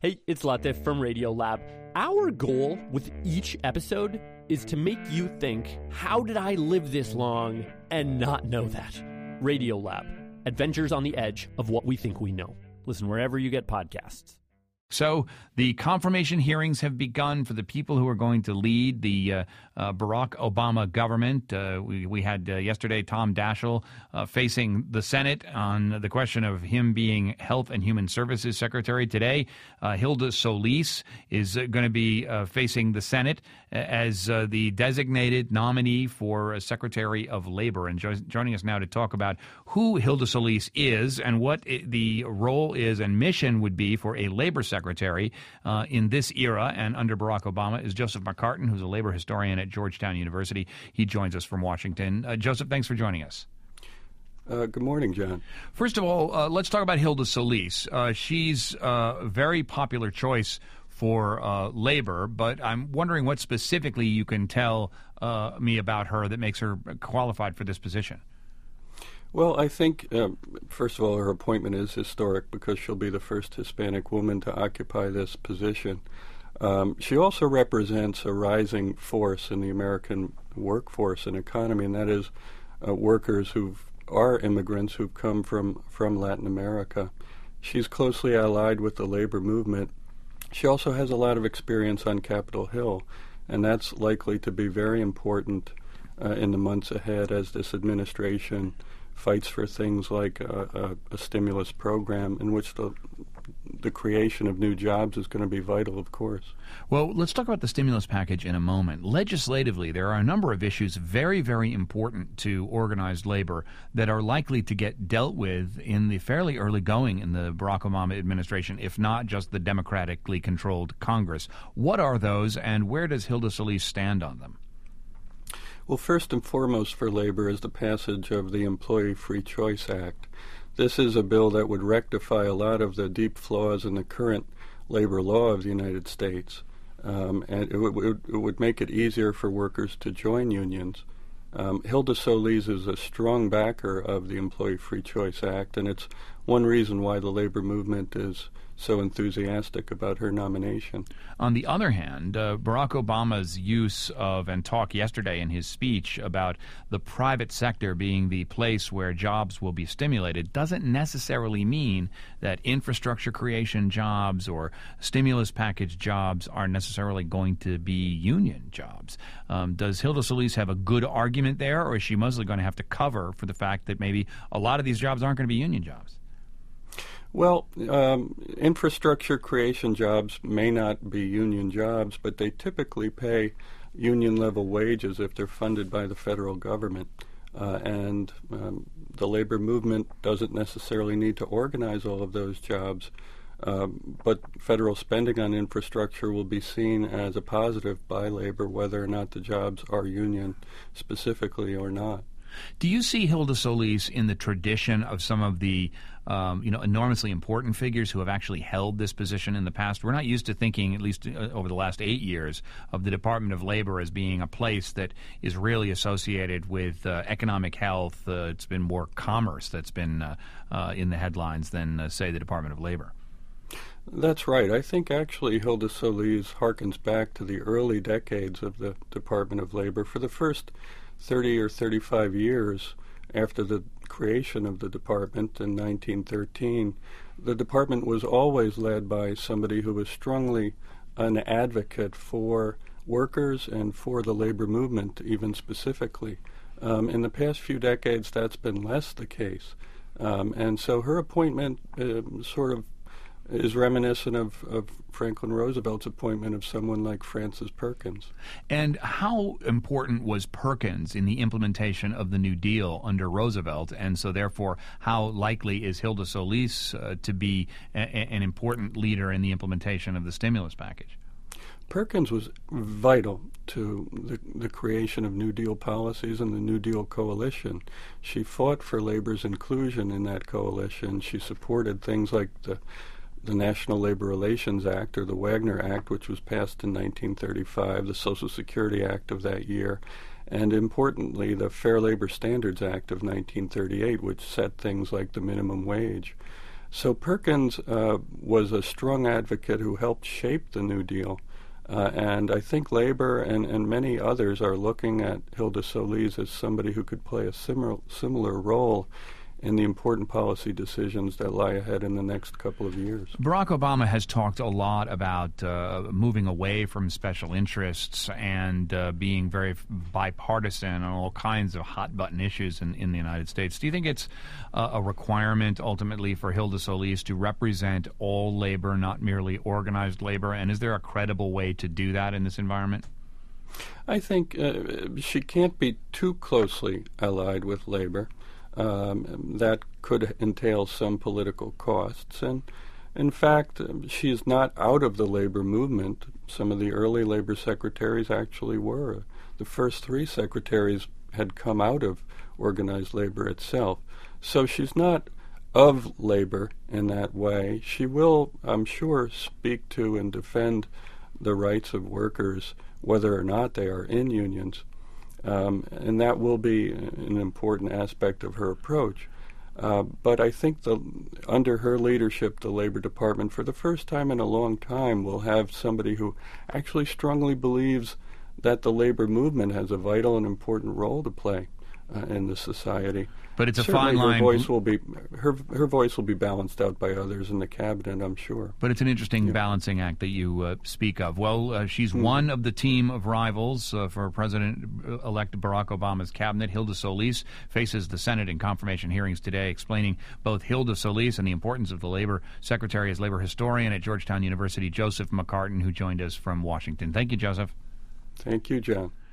Hey, it's Latif from Radiolab. Our goal with each episode is to make you think, how did I live this long and not know that? Radiolab, adventures on the edge of what we think we know. Listen wherever you get podcasts. So the confirmation hearings have begun for the people who are going to lead the Barack Obama government. We had yesterday Tom Daschle facing the Senate on the question of him being Health and Human Services Secretary. Today, Hilda Solis is going to be facing the Senate as the designated nominee for Secretary of Labor. And joining us now to talk about who Hilda Solis is and what the role is and mission would be for a labor secretary in this era and under Barack Obama is Joseph McCartin, who's a labor historian at Georgetown University. He joins us from Washington. Joseph, thanks for joining us. Good morning, John. First of all, let's talk about Hilda Solis. She's a very popular choice for labor, but I'm wondering what specifically you can tell me about her that makes her qualified for this position. Well, I think, first of all, her appointment is historic because she'll be the first Hispanic woman to occupy this position. She also represents a rising force in the American workforce and economy, and that is workers who are immigrants who've come from Latin America. She's closely allied with the labor movement. She also has a lot of experience on Capitol Hill, and that's likely to be very important in the months ahead as this administration fights for things like a stimulus program in which the creation of new jobs is going to be vital, of course. Well, let's talk about the stimulus package in a moment. Legislatively, there are a number of issues very, very important to organized labor that are likely to get dealt with in the fairly early going in the Barack Obama administration, if not just the democratically controlled Congress. What are those, and where does Hilda Solis stand on them? Well, first and foremost for labor is the passage of the Employee Free Choice Act. This is a bill that would rectify a lot of the deep flaws in the current labor law of the United States, and it would make it easier for workers to join unions. Hilda Solis is a strong backer of the Employee Free Choice Act, and it's one reason why the labor movement is so enthusiastic about her nomination. On the other hand, Barack Obama's use of and talk yesterday in his speech about the private sector being the place where jobs will be stimulated doesn't necessarily mean that infrastructure creation jobs or stimulus package jobs are necessarily going to be union jobs. Does Hilda Solis have a good argument there, or is she mostly going to have to cover for the fact that maybe a lot of these jobs aren't going to be union jobs? Well, infrastructure creation jobs may not be union jobs, but they typically pay union-level wages if they're funded by the federal government. And the labor movement doesn't necessarily need to organize all of those jobs, but federal spending on infrastructure will be seen as a positive by labor, whether or not the jobs are union specifically or not. Do you see Hilda Solis in the tradition of some of the enormously important figures who have actually held this position in the past? We're not used to thinking, at least over the last 8 years, of the Department of Labor as being a place that is really associated with economic health. It's been more commerce that's been in the headlines than, say, the Department of Labor. That's right. I think actually Hilda Solis harkens back to the early decades of the Department of Labor. For the first 30 or 35 years after the creation of the department in 1913, the department was always led by somebody who was strongly an advocate for workers and for the labor movement, even specifically. In the past few decades, that's been less the case. And so her appointment sort of is reminiscent of Franklin Roosevelt's appointment of someone like Francis Perkins. And how important was Perkins in the implementation of the New Deal under Roosevelt? And so therefore, how likely is Hilda Solis to be an important leader in the implementation of the stimulus package? Perkins was vital to the creation of New Deal policies and the New Deal coalition. She fought for labor's inclusion in that coalition. She supported things like the National Labor Relations Act, or the Wagner Act, which was passed in 1935, the Social Security Act of that year, and importantly, the Fair Labor Standards Act of 1938, which set things like the minimum wage. So Perkins was a strong advocate who helped shape the New Deal. And I think Labor and many others are looking at Hilda Solis as somebody who could play a similar role in the important policy decisions that lie ahead in the next couple of years. Barack Obama has talked a lot about moving away from special interests and being very bipartisan on all kinds of hot-button issues in the United States. Do you think it's a requirement ultimately for Hilda Solis to represent all labor, not merely organized labor? And is there a credible way to do that in this environment? I think she can't be too closely allied with labor. That could entail some political costs. And in fact, she's not out of the labor movement. Some of the early labor secretaries actually were. The first 3 secretaries had come out of organized labor itself. So she's not of labor in that way. She will, I'm sure, speak to and defend the rights of workers, whether or not they are in unions. And that will be an important aspect of her approach. But I think under her leadership, the Labor Department, for the first time in a long time, will have somebody who actually strongly believes that the labor movement has a vital and important role to play in the society. But it's a Certainly fine line. Her voice will be balanced out by others in the cabinet, I'm sure. But it's an interesting balancing act that you speak of. Well, she's one of the team of rivals for President-elect Barack Obama's cabinet. Hilda Solis faces the Senate in confirmation hearings today, explaining both Hilda Solis and the importance of the labor secretary as labor historian at Georgetown University, Joseph McCartin, who joined us from Washington. Thank you, Joseph. Thank you, John.